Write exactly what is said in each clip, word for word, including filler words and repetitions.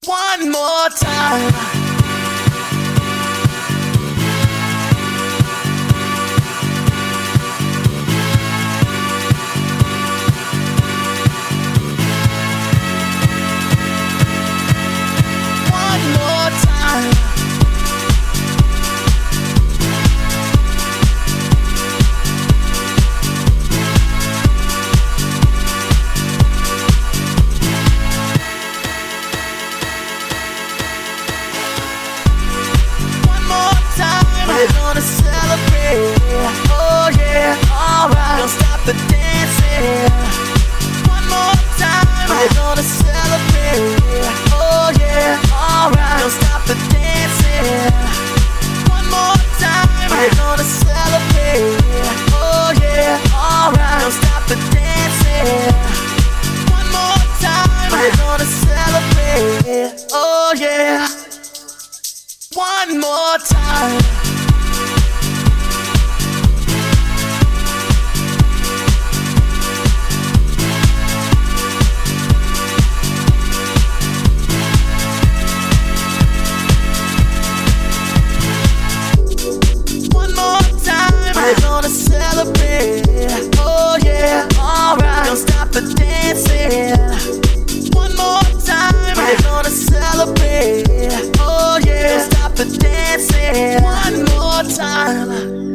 One more time. One more time. We're gonna celebrate, oh yeah, alright. Don't stop the dancing. One more time. We're gonna celebrate, oh yeah, alright. Don't stop the dancing. One more time. We're gonna celebrate, oh yeah, alright. Don't stop the dancing. One more time. We're gonna celebrate, oh yeah. One more time. We're gonna celebrate, oh yeah, alright. Don't stop the dancing. One more time. We're gonna celebrate, oh yeah. Don't stop the dancing. One more time.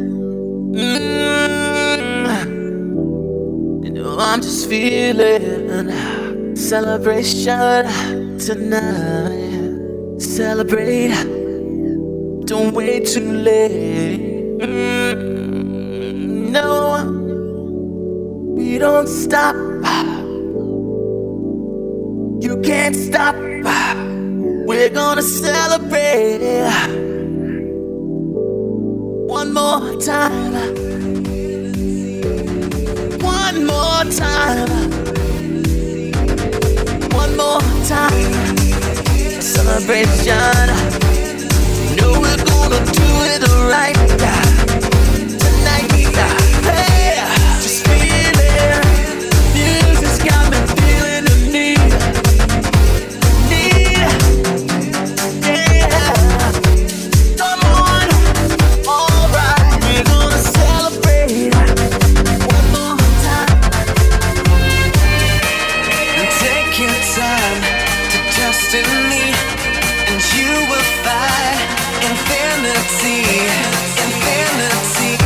Mm. You know I'm just feeling celebration tonight. Celebrate. Don't wait too late. Mm. No, we don't stop. You can't stop. We're gonna celebrate. One more time. One more time. One more time. Celebration. No, we're gonna do it right. Hey, just feel it. Music's got me feeling the need, need. Yeah, come on, alright. We're gonna celebrate one more time. And take your time to trust in me, and you will find infinity, infinity.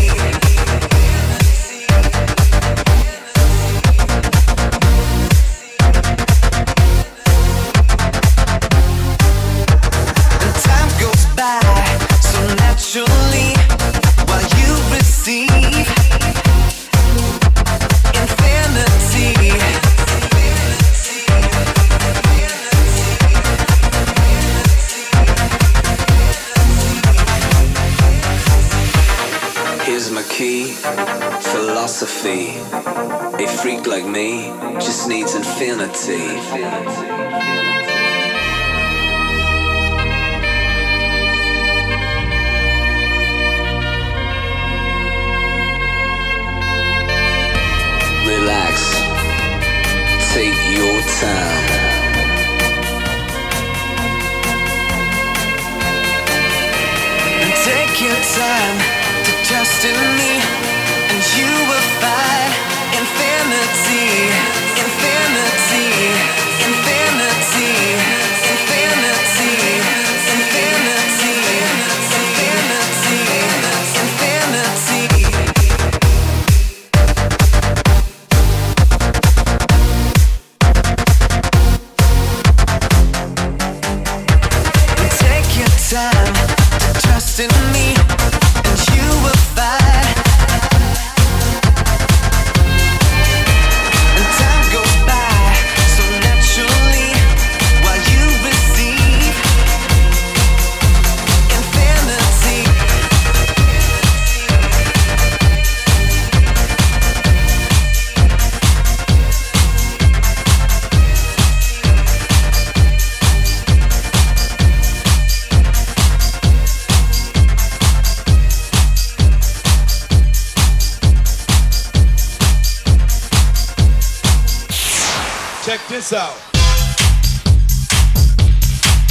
Philosophy. A freak like me just needs infinity. Relax. Take your time. And take your time to trust in me, and you will find infinity, infinity, infinity, infinity, infinity, infinity, infinity. And take your time to trust in me, and you will find. Check this out.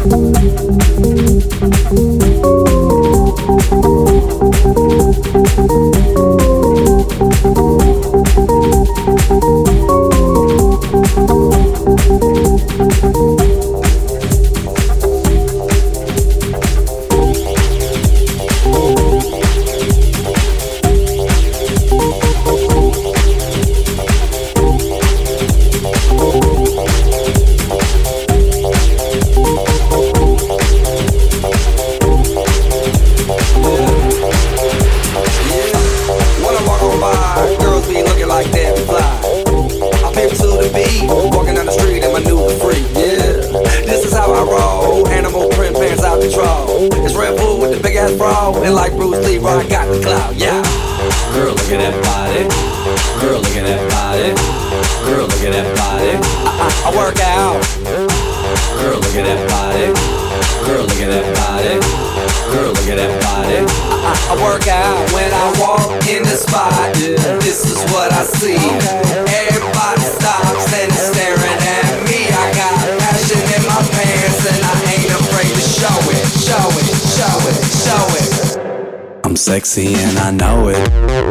Sexy and I know it.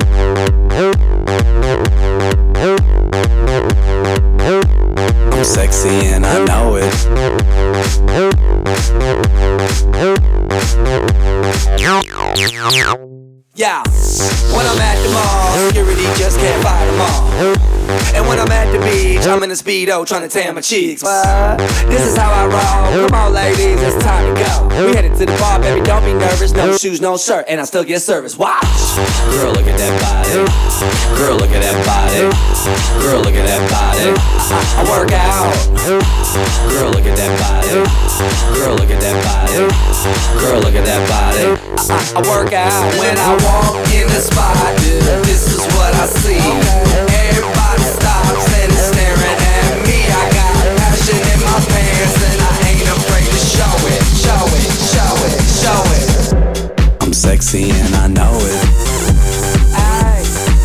I'm sexy and I know it. Yeah, when I'm at the mall, security just can't fight them all. And when I'm at the beach, I'm in a Speedo trying to tan my cheeks. But this is how I roll. Come on, ladies, it's time to go. We headed to the bar, baby, don't be nervous. No shoes, no shirt, and I still get service. Watch! Girl, look at that body. Girl, look at that body. Girl, look at that body. I, I work out. Girl, look at that body. Girl, look at that body. Girl, look at that body. I, I work out when I walk in the spot. This is what I see. Everybody stops and is staring at me. I got passion in my pants and I ain't afraid to show it, show it, show it, show it. I'm sexy and I know it. Ay.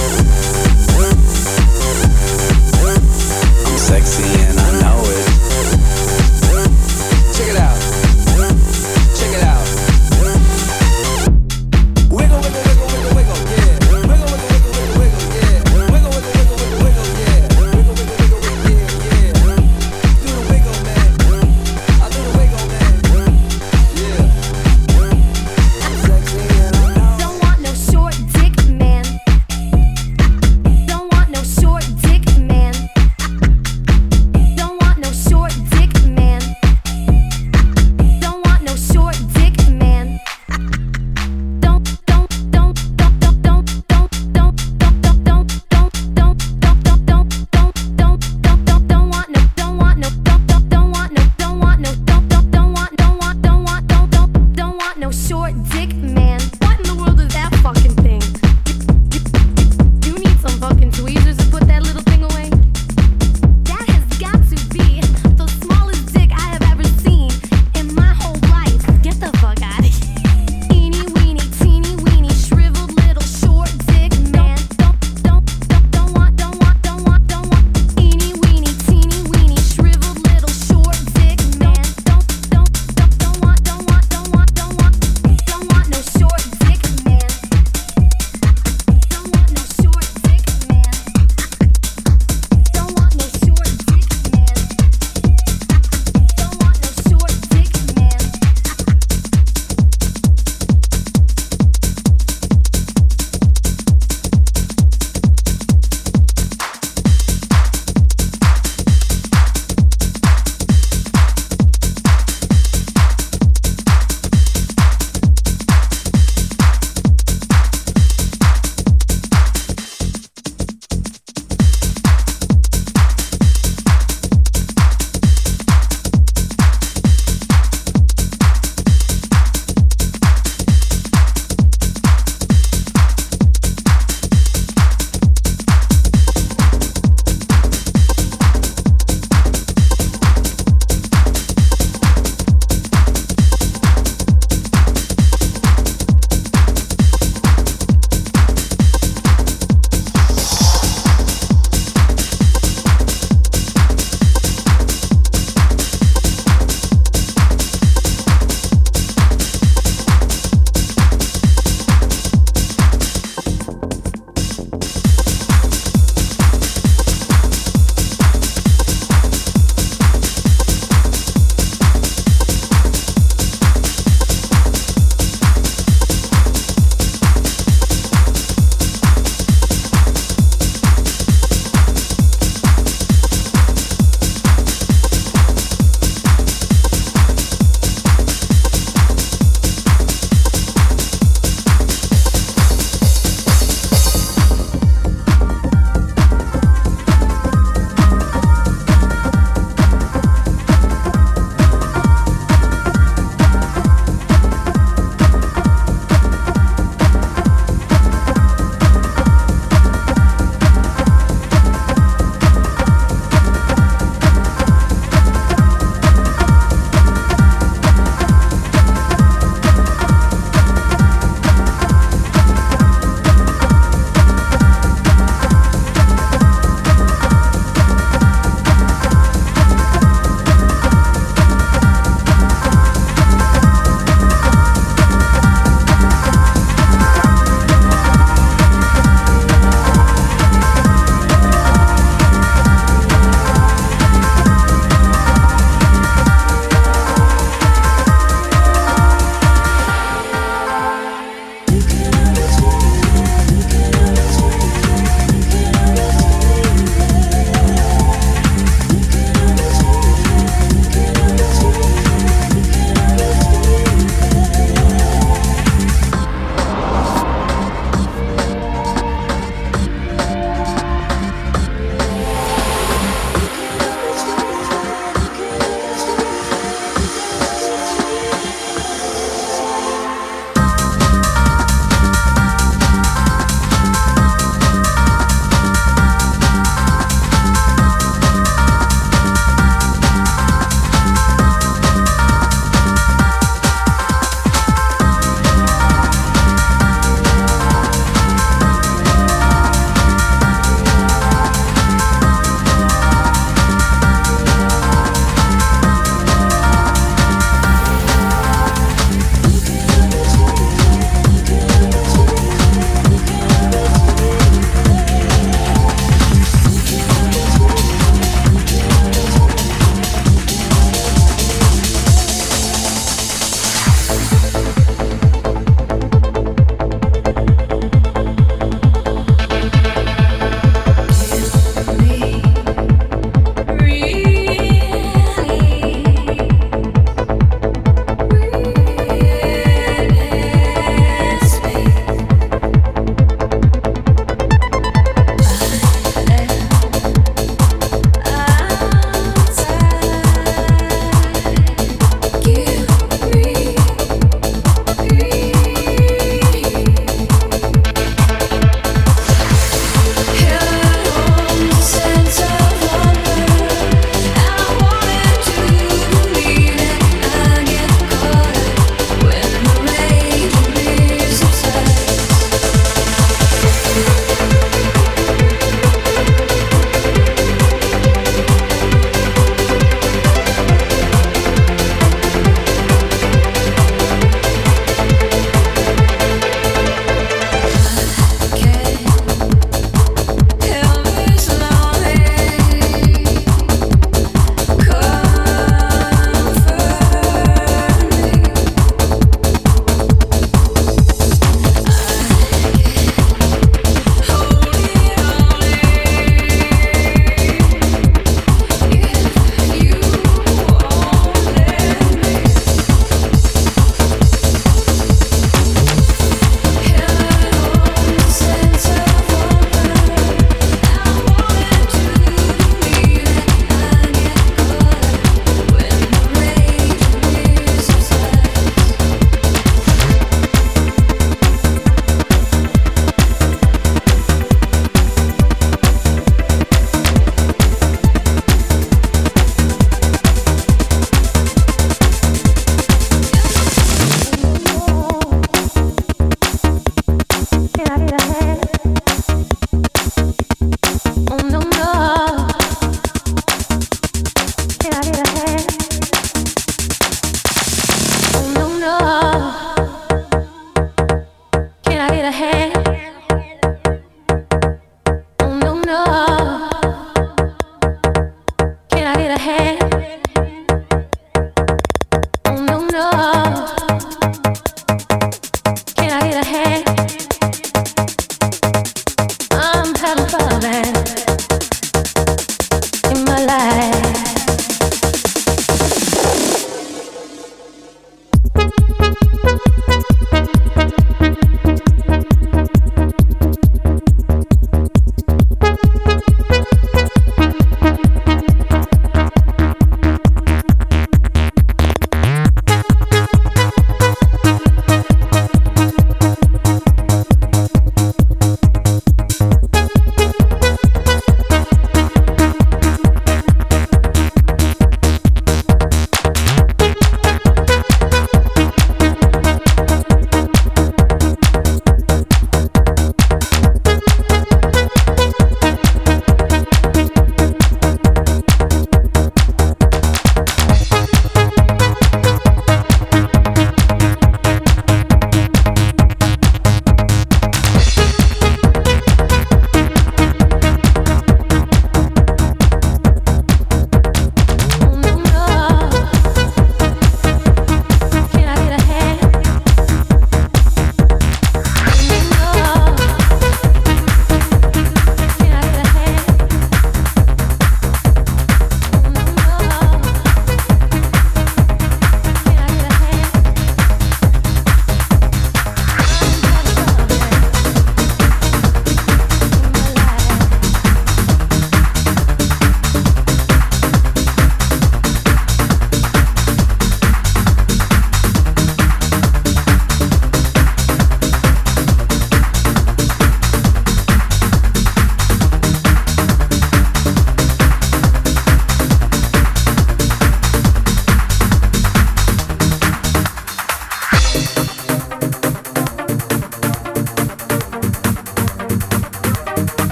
I'm sexy and I know it. Check it out. Check it out. Wiggle, wiggle, wiggle, wiggle, wiggle, yeah. Wiggle, wiggle, wiggle, wiggle, wiggle, yeah. Wiggle, wiggle, wiggle, wiggle, wiggle, yeah. Wiggle, wiggle, wiggle, wiggle, yeah, yeah. Do the wiggle, man. know.